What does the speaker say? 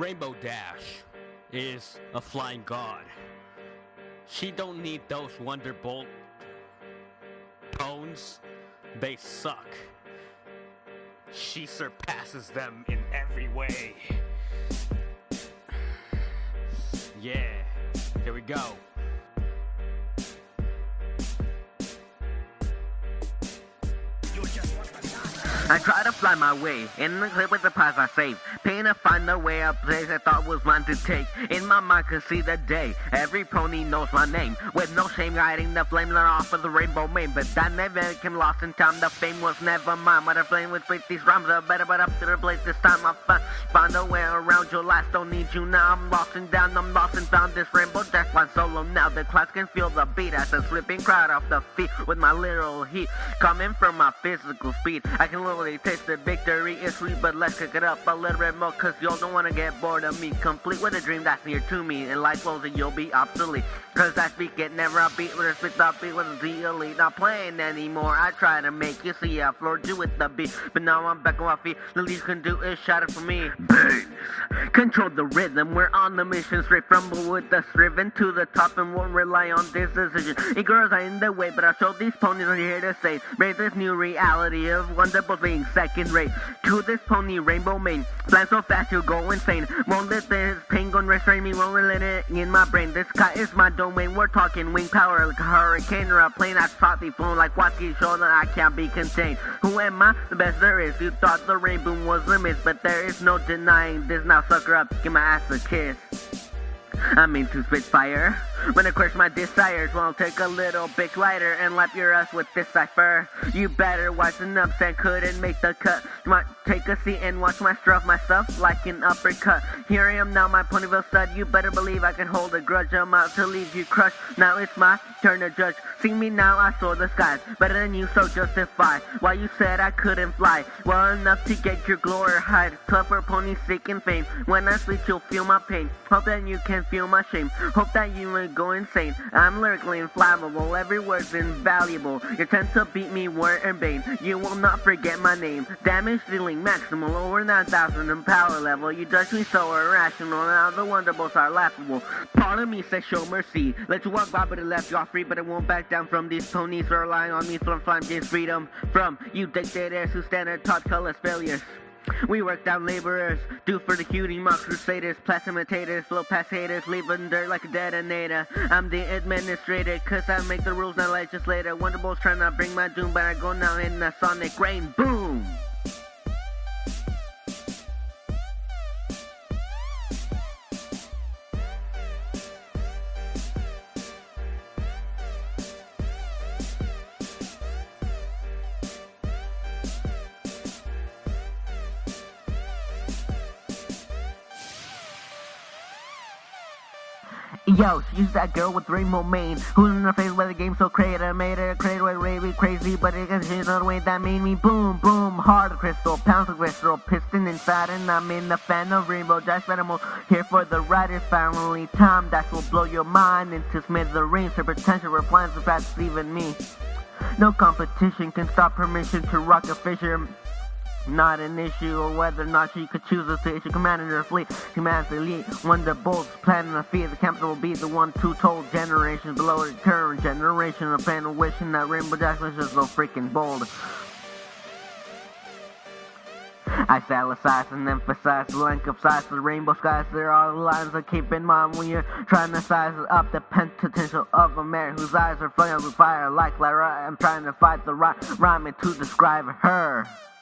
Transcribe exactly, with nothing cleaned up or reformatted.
Rainbow Dash is a flying god. She don't need those Wonderbolt tones. They suck. She surpasses them in every way. Yeah, here we go. I try to fly my way, in the clip with the prize I saved. Paying to find the way a place I thought was mine to take. In my mind could see the day, every pony knows my name. With no shame guiding the flame, let off of the rainbow mane. But that never came lost in time, the fame was never mine. But I flame with faith, these rhymes are better, but up to the place this time I find. Find a way around your life, don't need you now. I'm lost and down, I'm lost and found. This rainbow dash flying solo now. The class can feel the beat as a slipping crowd off the feet. With my literal heat, coming from my physical speed. I can literally taste the victory is sweet, but let's cook it up a little bit more, cause y'all don't wanna get bored of me. Complete with a dream that's near to me, and life flows and you'll be obsolete. Cause I speak it, never I beat with a spit up beat with the elite. Not playing anymore, I try to make you see I floored you with the beat, but now I'm back on my feet. The least you can do is shout it for me. Bass, control the rhythm, we're on the mission, straight from with the driven to the top, and won't rely on this decision. It girls are in the way, but I'll show these ponies are here to say, raise this new reality of Wonderbolt being second rate. To this pony rainbow mane, flying so fast you'll go insane. Won't let this pain go and restrain me, won't let it in my brain. This sky is my domain, we're talking wing power like a hurricane or a plane. I shot the flown like Watsky, show that I can't be contained. Who am I? The best there is. You thought the rainbow was a myth, but there is no denying this. Now sucker up, give my ass a kiss. I mean to spit fire. When I crush my desires, well, I'll take a little big lighter and lap your ass with this cipher. You better wisen up, and couldn't make the cut. Might take a seat and watch my stuff, my stuff like an uppercut. Here I am now, my Ponyville stud. You better believe I can hold a grudge. I'm out to leave you crushed. Now it's my turn to judge. See me now, I soar the skies. Better than you, so justify why you said I couldn't fly. Well enough to get your glory hide. Tougher ponies seeking fame. When I sleep, you'll feel my pain. Hope that you can feel my shame. Hope that you will go insane. I'm lyrically inflammable, every word's invaluable. You tend to beat me word and bane. You will not forget my name. Damage dealing maximal, over nine thousand in power level. You judge me so irrational, now the Wonderbolts are laughable. Part of me says show mercy. Let you walk by, but it left you all free. But I won't back down from these ponies relying on me from flying this freedom. From you dictators who stand and taught colors failures. We work down laborers, do for the cutie mock crusaders, plastic imitators, flow past haters, leaving dirt like a detonator. I'm the administrator, cause I make the rules, not legislator. Wonderbolt's trying to bring my doom, but I go now in a sonic rain, boom! Yo, she's that girl with rainbow mane, who's in the face by the game so creative, made her crazy way, really crazy, but it can change the way that made me boom, boom, hard crystal, pounds of crystal, piston inside, and I'm in the fan of Rainbow Dash Animal, here for the riders, family time, that will blow your mind into smithereens, her potential replies is fast even me. No competition can stop permission to rock a fisher. Not an issue, or whether or not she could choose us to issue command in her fleet. Commands the elite, Wonderbolts, planning the fear. The captain will be the one two told generations below the current generation. The plan of wishing that Rainbow Dash was just so freaking bold. I salicize and emphasize the length of size of the rainbow skies. There are lines to keep in mind when you're trying to size up the potential of a mare whose eyes are flaming with fire like Lyra. I'm trying to fight the right rhyming to describe her.